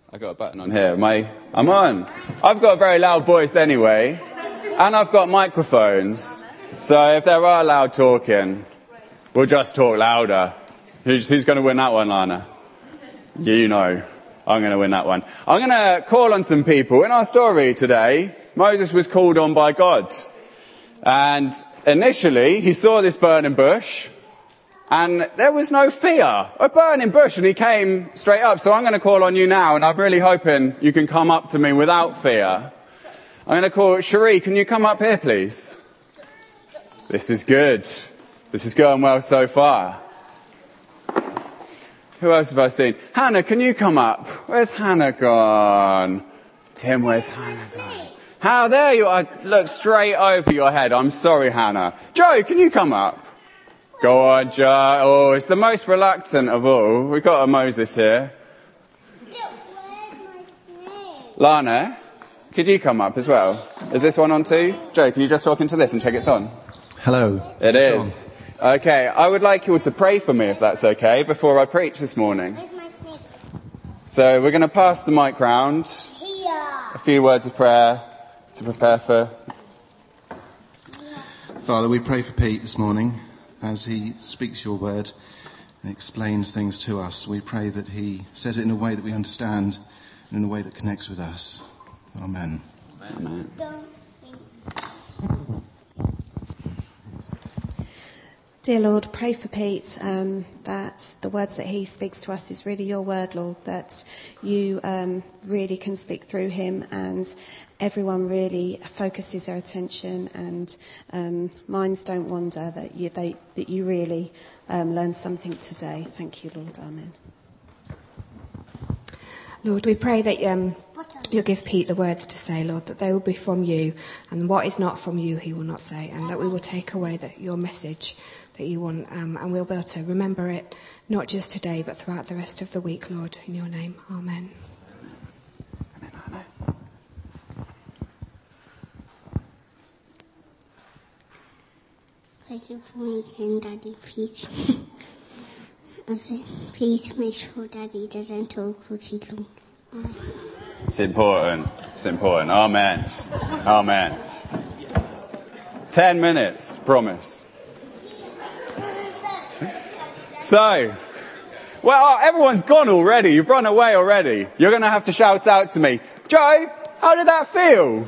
I got a button on here. I'm on. I've got a very loud voice anyway, and I've got microphones. So if there are loud talking, we'll just talk louder. Who's going to win that one, Lana? You know, I'm going to win that one. I'm going to call on some people. In our story today, Moses was called on by God. And initially, he saw this burning bush, and there was no fear. A burning bush, and he came straight up. So I'm going to call on you now, and I'm really hoping you can come up to me without fear. I'm going to call Cherie. Can you come up here, please? This is good. This is going well so far. Who else have I seen? Hannah, can you come up? Where's Hannah gone? Tim, where's Hannah gone? How, there you are. Look straight over your head. I'm sorry, Hannah. Joe, can you come up? Go on, Joe. Oh, it's the most reluctant of all. We've got a Moses here. Lana, could you come up as well? Is this one on too? Joe, can you just talk into this and check it's on? Hello. It is. Okay, I would like you all to pray for me, if that's okay, before I preach this morning. So we're going to pass the mic round. A few words of prayer to prepare for. Father, we pray for Pete this morning as he speaks your word and explains things to us. We pray that he says it in a way that we understand and in a way that connects with us. Amen. Amen. Dear Lord, pray for Pete, that the words that he speaks to us is really your word, Lord, that you really can speak through him, and everyone really focuses their attention, and minds don't wander, that you really learn something today. Thank you, Lord. Amen. Lord, we pray that you'll give Pete the words to say, Lord, that they will be from you, and what is not from you he will not say, and that we will take away your message that you want, and we'll be able to remember it, not just today, but throughout the rest of the week, Lord, in your name. Amen. Thank you for making Daddy preach. Please make sure Daddy doesn't talk for too long. It's important. It's important. Amen. Amen. 10 minutes, promise. So, well, everyone's gone already. You've run away already. You're going to have to shout out to me. Joe, how did that feel?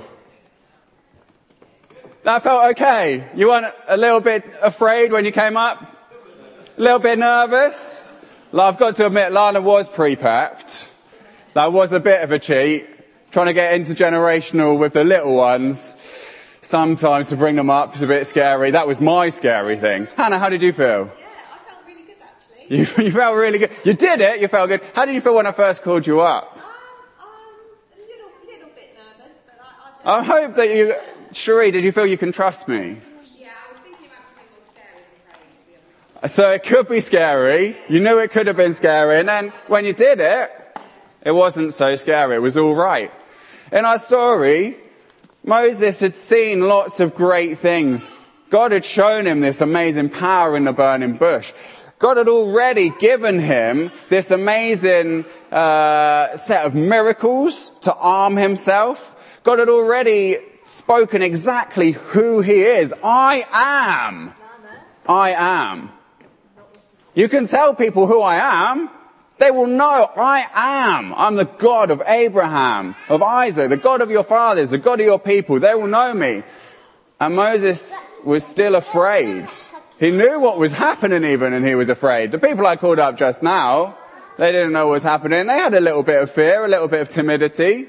That felt okay. You weren't a little bit afraid when you came up? A little bit nervous? I've got to admit, Lana was pre-packed. That was a bit of a cheat. Trying to get intergenerational with the little ones. Sometimes to bring them up is a bit scary. That was my scary thing. Hannah, how did you feel? Yeah, I felt really good actually. You felt really good. You did it. You felt good. How did you feel when I first called you up? A little bit nervous, but I I hope that you... Cherie, did you feel you can trust me? Yeah, I was thinking about something more scary than praying, to be honest. So it could be scary. You knew it could have been scary. And then when you did it, it wasn't so scary. It was all right. In our story, Moses had seen lots of great things. God had shown him this amazing power in the burning bush. God had already given him this amazing set of miracles to arm himself. God had already spoken exactly who he is. I am. You can tell people who I am. They will know I am. I'm the God of Abraham, of Isaac, the God of your fathers, the God of your people. They will know me. And Moses was still afraid. He knew what was happening even, and he was afraid. The people I called up just now, they didn't know what was happening. They had a little bit of fear, a little bit of timidity.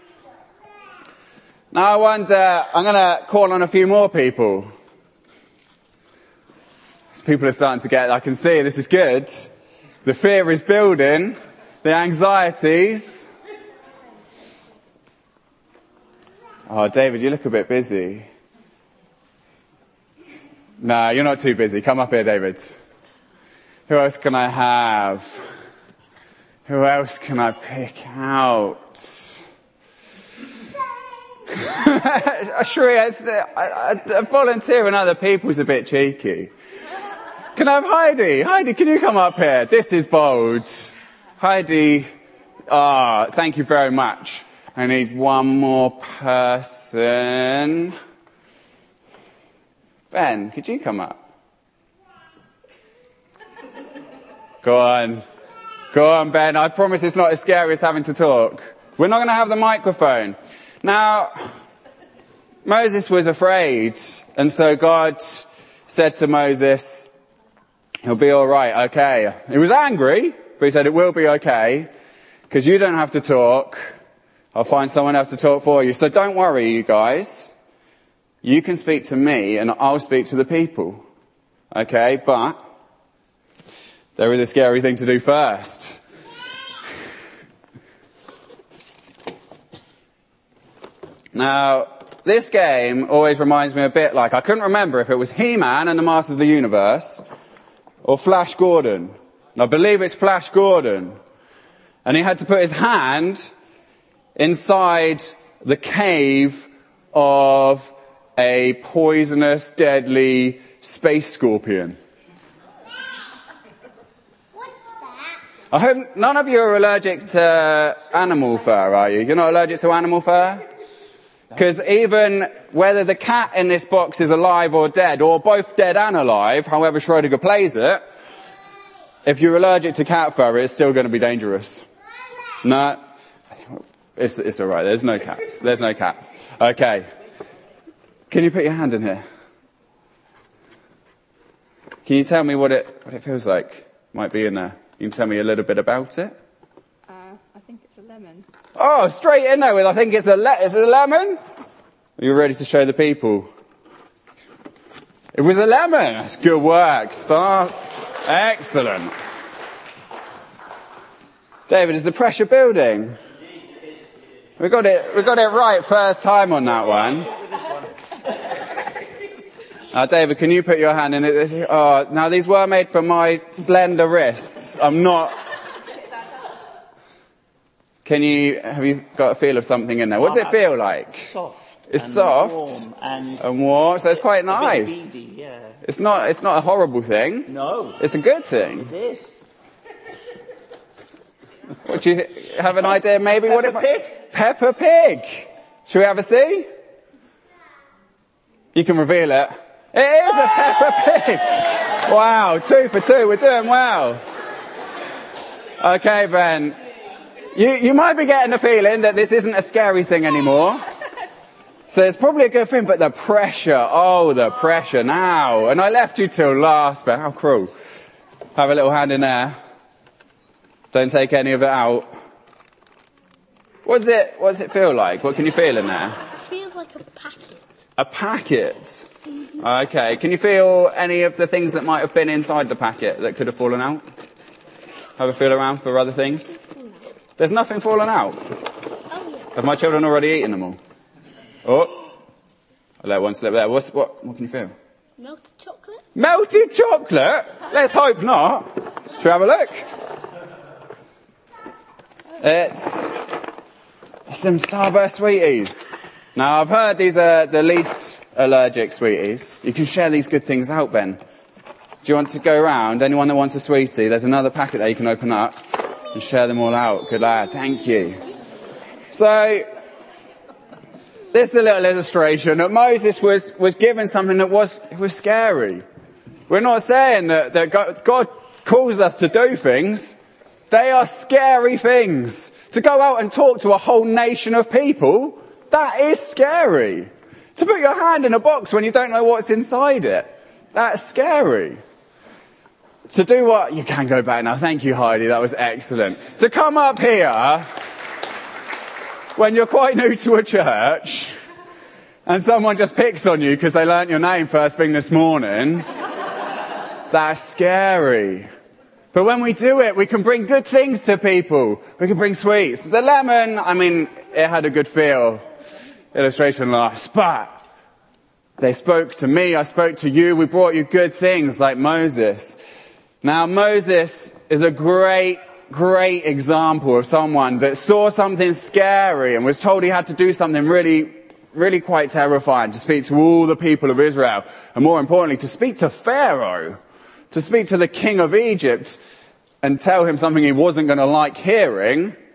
Now I wonder, I'm going to call on a few more people. People are starting to get, I can see this is good. The fear is building. The anxieties. Oh, David, you look a bit busy. No, you're not too busy. Come up here, David. Who else can I have? Who else can I pick out? Sure, volunteering other people's a bit cheeky. Can I have Heidi? Heidi, can you come up here? This is bold. Heidi Thank you very much. I need one more person. Ben, could you come up? Go on, Ben. I promise it's not as scary as having to talk. We're not going to have the microphone. Now, Moses was afraid, and so God said to Moses, he'll be all right, okay. He was angry, but he said it will be okay, because you don't have to talk. I'll find someone else to talk for you. So don't worry, you guys. You can speak to me, and I'll speak to the people. Okay, but there is a scary thing to do first. Now, this game always reminds me a bit like, I couldn't remember if it was He-Man and the Masters of the Universe or Flash Gordon. I believe it's Flash Gordon. And he had to put his hand inside the cave of a poisonous, deadly space scorpion. I hope none of you are allergic to animal fur, are you? You're not allergic to animal fur? Because even whether the cat in this box is alive or dead, or both dead and alive, however Schrödinger plays it, if you're allergic to cat fur, it's still going to be dangerous. No? It's all right. There's no cats. There's no cats. Okay. Can you put your hand in here? Can you tell me what it feels like? Might be in there. You can tell me a little bit about it? I think it's a lemon. Oh, straight in there with, I think it's a lemon? Are you ready to show the people? It was a lemon. That's good work. Start. Excellent. David, is the pressure building? We got it right first time on that one. David, can you put your hand in it? Oh, now these were made for my slender wrists. I'm not. Have you got a feel of something in there? What does it feel like? Soft. It's soft and warm. So it's quite nice. Beady, yeah. It's not a horrible thing. No. It's a good thing. It is. What, do you have an idea maybe what it might? Pig. Peppa Pig. Shall we have a see? You can reveal it. It is a Peppa Pig. Wow, 2 for 2. We're doing well. Okay, Ben. You might be getting the feeling that this isn't a scary thing anymore. So it's probably a good thing, but the pressure now. And I left you till last, but how cruel. Have a little hand in there. Don't take any of it out. What does it feel like? What can you feel in there? It feels like a packet. A packet? Okay. Can you feel any of the things that might have been inside the packet that could have fallen out? Have a feel around for other things? There's nothing fallen out. Oh, yeah. Have my children already eaten them all? Oh. I let one slip there. What can you feel? Melted chocolate? Melted chocolate? Let's hope not. Shall we have a look? It's some Starburst sweeties. Now, I've heard these are the least allergic sweeties. You can share these good things out, Ben. Do you want to go around? Anyone that wants a sweetie, there's another packet there you can open up and share them all out. Good lad. Thank you. So, this is a little illustration that Moses was given something that was scary. We're not saying that God calls us to do things. They are scary things. To go out and talk to a whole nation of people, that is scary. To put your hand in a box when you don't know what's inside it, that's scary. To do what? You can go back now. Thank you, Heidi. That was excellent. To come up here when you're quite new to a church and someone just picks on you because they learnt your name first thing this morning, that's scary. But when we do it, we can bring good things to people. We can bring sweets. The lemon, it had a good feel. Illustration last. But they spoke to me, I spoke to you, we brought you good things like Moses. Now, Moses is a great example of someone that saw something scary and was told he had to do something really, really quite terrifying to speak to all the people of Israel. And more importantly, to speak to Pharaoh. To speak to the king of Egypt and tell him something he wasn't going to like hearing,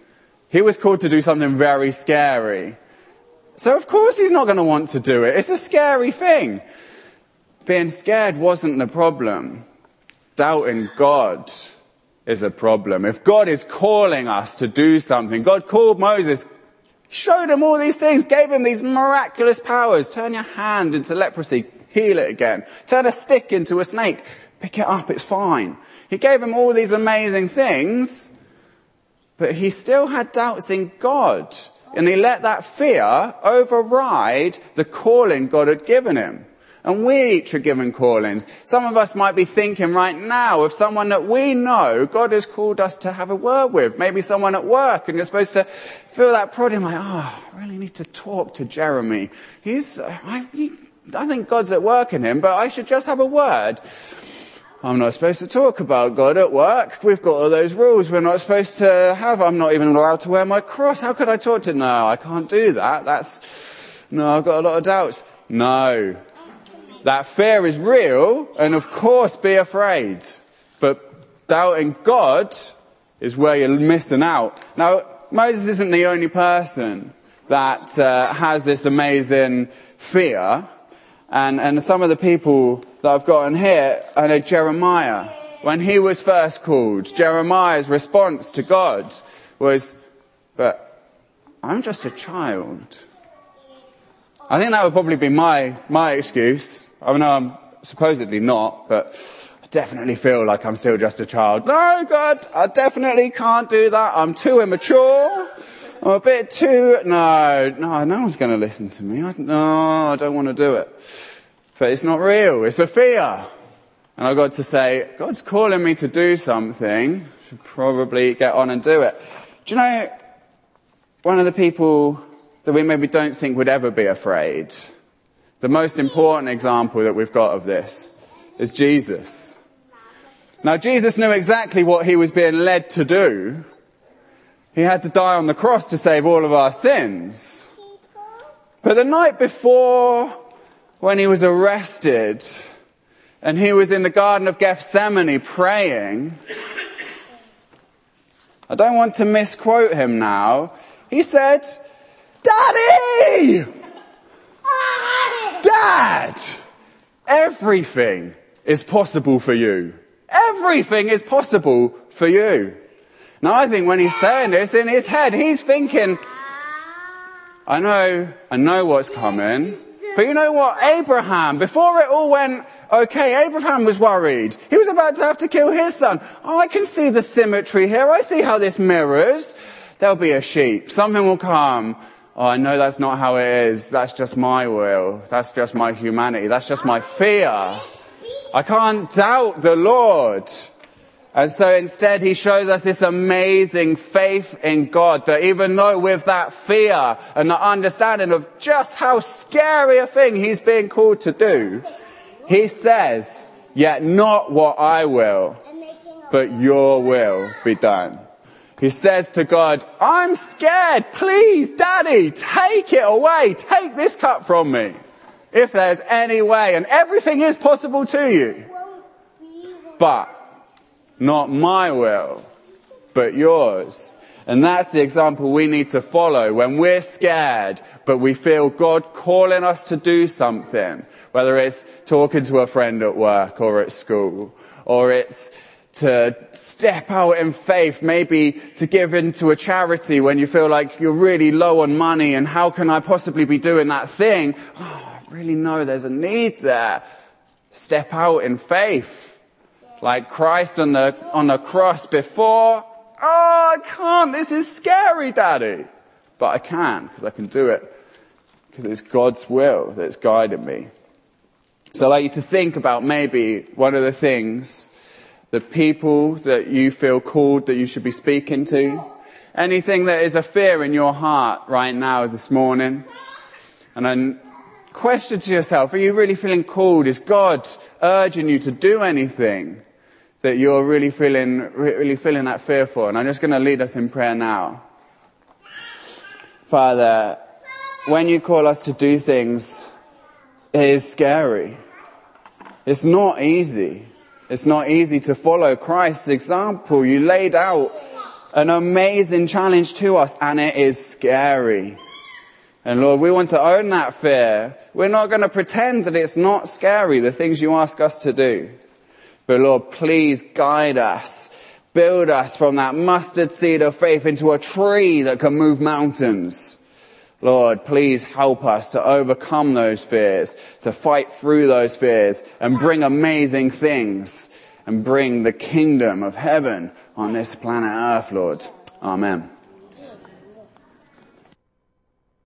He was called to do something very scary. So of course he's not going to want to do it. It's a scary thing. Being scared wasn't the problem. Doubting God is a problem. If God is calling us to do something, God called Moses, showed him all these things, gave him these miraculous powers. Turn your hand into leprosy, heal it again. Turn a stick into a snake, pick it up, it's fine. He gave him all these amazing things, but he still had doubts in God. And he let that fear override the calling God had given him. And we each are given callings. Some of us might be thinking right now of someone that we know God has called us to have a word with. Maybe someone at work, and you're supposed to feel that prodding like, I really need to talk to Jeremy. I think God's at work in him, but I should just have a word. I'm not supposed to talk about God at work. We've got all those rules we're not supposed to have. I'm not even allowed to wear my cross. How could I talk to? No, I can't do that. I've got a lot of doubts. No. That fear is real, and of course be afraid. But doubting God is where you're missing out. Now, Moses isn't the only person that has this amazing fear. And some of the people that I've got in here, I know Jeremiah, when he was first called, Jeremiah's response to God was, but I'm just a child. I think that would probably be my excuse. I know I'm supposedly not, but I definitely feel like I'm still just a child. No, God, I definitely can't do that. I'm too immature. I'm a bit too... No one's going to listen to me. I don't want to do it. But it's not real. It's a fear. And I've got to say, God's calling me to do something. I should probably get on and do it. Do you know, one of the people that we maybe don't think would ever be afraid, the most important example that we've got of this is Jesus. Now, Jesus knew exactly what he was being led to do. He had to die on the cross to save all of our sins. But the night before, when he was arrested and he was in the Garden of Gethsemane praying, I don't want to misquote him now, he said, Daddy! Dad! Everything is possible for you. Everything is possible for you. Now I think when he's saying this in his head, he's thinking, I know what's coming. But you know what? Abraham, before it all went okay, Abraham was worried. He was about to have to kill his son. I can see the symmetry here. I see how this mirrors. There'll be a sheep. Something will come. I know that's not how it is. That's just my will. That's just my humanity. That's just my fear. I can't doubt the Lord. And so instead he shows us this amazing faith in God, that even though with that fear and the understanding of just how scary a thing he's being called to do, he says, yet not what I will, but your will be done. He says to God, I'm scared, please, Daddy, take it away, take this cup from me, if there's any way, and everything is possible to you. But not my will, but yours. And that's the example we need to follow when we're scared, but we feel God calling us to do something, whether it's talking to a friend at work or at school, or it's to step out in faith, maybe to give into a charity when you feel like you're really low on money and how can I possibly be doing that thing? I really know there's a need there. Step out in faith. Like Christ on the cross before. I can't. This is scary, Daddy. But I can, because I can do it. Because it's God's will that's guiding me. So I'd like you to think about maybe one of the things, the people that you feel called that you should be speaking to. Anything that is a fear in your heart right now this morning. And then question to yourself, are you really feeling called? Is God urging you to do anything that you're really feeling that fear for? And I'm just going to lead us in prayer now. Father, when you call us to do things, it is scary. It's not easy. It's not easy to follow Christ's example. You laid out an amazing challenge to us, and it is scary. And Lord, we want to own that fear. We're not going to pretend that it's not scary, the things you ask us to do. But Lord, please guide us. Build us from that mustard seed of faith into a tree that can move mountains. Lord, please help us to overcome those fears, to fight through those fears and bring amazing things and bring the kingdom of heaven on this planet Earth, Lord. Amen.